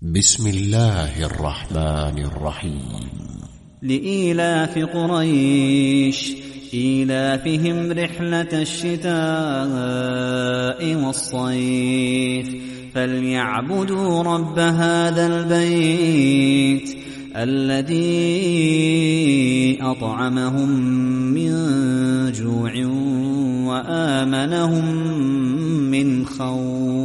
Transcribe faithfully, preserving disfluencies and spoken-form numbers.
بسم الله الرحمن الرحيم. لإيلاف قريش إيلافهم رحلة الشتاء والصيف فليعبدوا رب هذا البيت الذي أطعمهم من جوع وآمنهم من خوف.